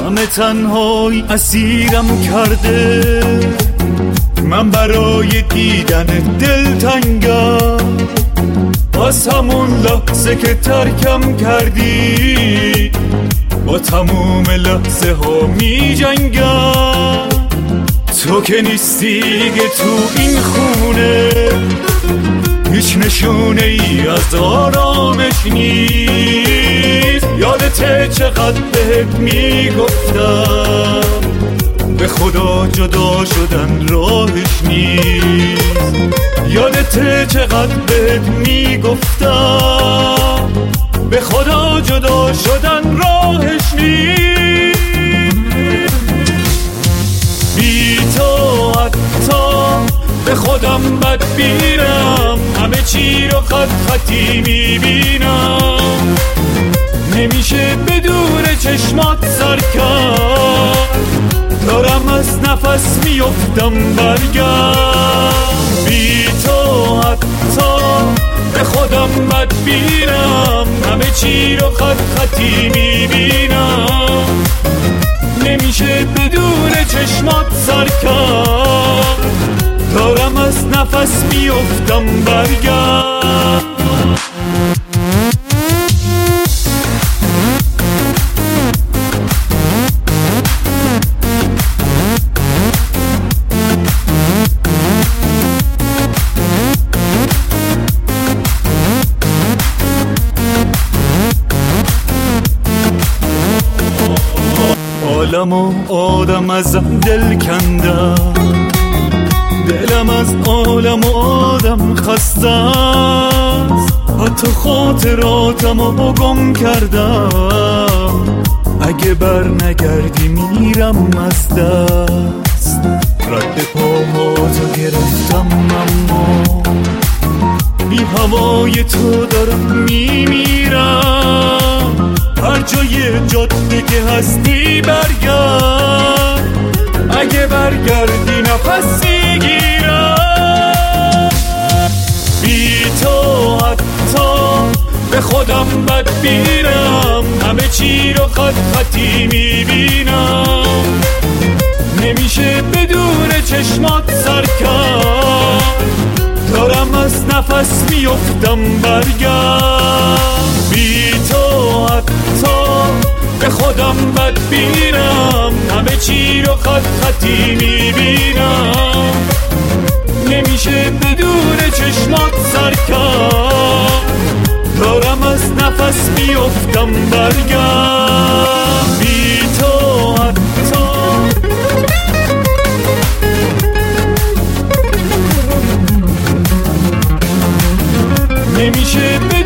همه تنهایی اسیرم کرده، من برای دیدن دل تنگم. باز همون لحظه که ترکم کردی، با تموم لحظه ها می جنگم. تو که نیستی دیگه تو این خونه، هیچ نشونه ای از آرامش نیست. یادته چقدر بهت میگفتم، به خدا جدا شدن راهش نیست. یادته چقدر بهت میگفتم، به خدا جدا شدن راهش نیست. بی تو حتی به خودم بدبینم، همه چی رو خط خطی میبینم. نمیشه بدون چشمات سر کرد، دارم از نفس میفتم برگرد. بی تو حتی به خودم بدبینم، همه چی رو خط خطی میبینم. نمیشه بدون چشمات سر کرد، دارم از نفس میفتم برگرد. عالم و آدم از دل کندم، دلم از عالم و آدم خسته است. حتی خاطراتم رو گم کردم، اگه بر نگردی میرم از دست. رد پاهاتو گرفتم اما بی هوای تو دارم میمیرم. هر جای جاده که هستی برگرد، اگه برگردی نفسی گیرم. بی تو حتی به خودم بدبینم، همه چی رو خط خطی میبینم. نمیشه بدون چشمات سر کرد، دارم از نفس میفتم برگرد. بی تو حتی به خودم بدبینم، همه چی رو خط خطی میبینم. نمیشه بدون چشمات سر کرد، دارم از نفس میفتم برگرد. بی تو حتی نمیشه بدون